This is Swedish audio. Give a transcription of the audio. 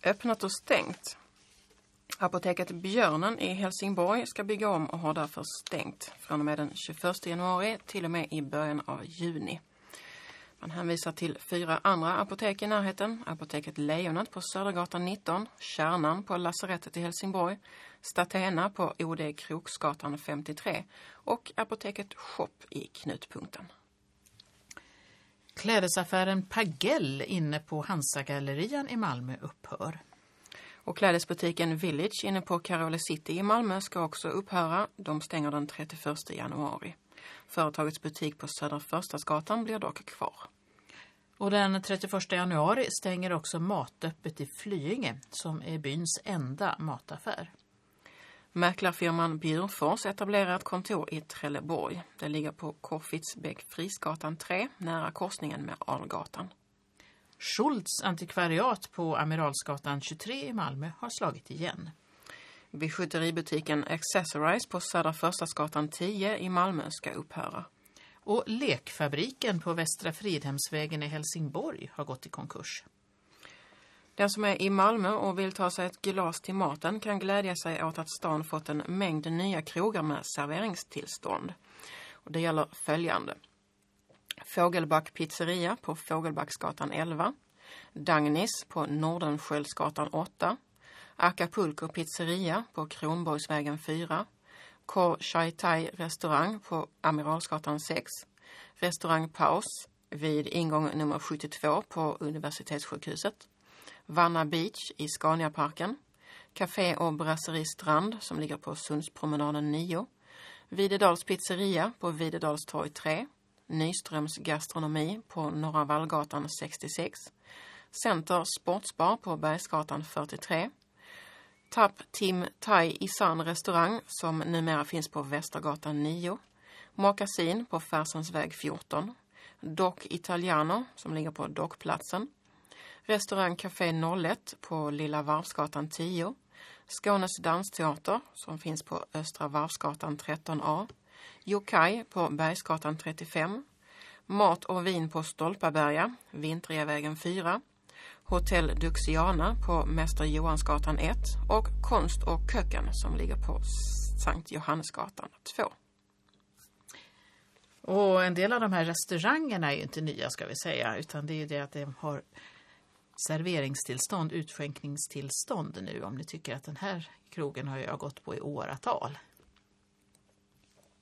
Öppnat och stängt. Apoteket Björnen i Helsingborg ska bygga om och har därför stängt från och med den 21 januari till och med i början av juni. Man hänvisar till 4 andra apotek i närheten. Apoteket Lejonet på Södergatan 19, Kärnan på Lasarettet i Helsingborg, Statena på OD Kroksgatan 53 och apoteket Shop i Knutpunkten. Klädesaffären Pagell inne på Hansa-gallerian i Malmö upphör. Och klädesbutiken Village inne på Carole City i Malmö ska också upphöra. De stänger den 31 januari. Företagets butik på Södra Förstadsgatan blir dock kvar. Och den 31 januari stänger också Matöppet i Flyinge, som är byns enda mataffär. Mäklarfirman Bjurfors etablerar ett kontor i Trelleborg. Det ligger på Korfitsbäck Frisgatan 3, nära korsningen med Algatan. Schultz antikvariat på Amiralsgatan 23 i Malmö har slagit igen. Bijouteributiken Accessorize på Södra Förstadsgatan 10 i Malmö ska upphöra. Och lekfabriken på Västra Fridhemsvägen i Helsingborg har gått i konkurs. Den som är i Malmö och vill ta sig ett glas till maten kan glädja sig åt att stan fått en mängd nya krogar med serveringstillstånd. Och det gäller följande. Fågelback pizzeria på Fågelbacksgatan 11. Dagnis på Nordensköldsgatan 8. Acapulco pizzeria på Kronborgsvägen 4. Ko Chai Thai restaurang på Amiralsgatan 6. Restaurang Paus vid ingång nummer 72 på Universitetssjukhuset. Vanna Beach i Scaniaparken. Café och Brasserie Strand som ligger på Sundspromenaden 9. Videdals pizzeria på Videdalstorg 3. Nyströms gastronomi på Norra Vallgatan 66. Center Sportsbar på Bergsgatan 43. Tap Tim Thai Isan restaurang som numera finns på Västergatan 9. Moccasin på Färsensväg 14. Doc Italiano som ligger på Dockplatsen. Restaurang Café 01 på Lilla Varvsgatan 10. Skånes dansteater som finns på Östra Varvsgatan 13A. Yokai på Bergsgatan 35. Mat och vin på Stolpaberga, Vintriavägen 4. Hotell Duxiana på Mäster Johansgatan 1 och Konst och köken som ligger på Sankt Johannesgatan 2. Och en del av de här restaurangerna är ju inte nya ska vi säga, utan det är ju det att de har serveringstillstånd, utskänkningstillstånd nu, om ni tycker att den här krogen har jag gått på i åratal.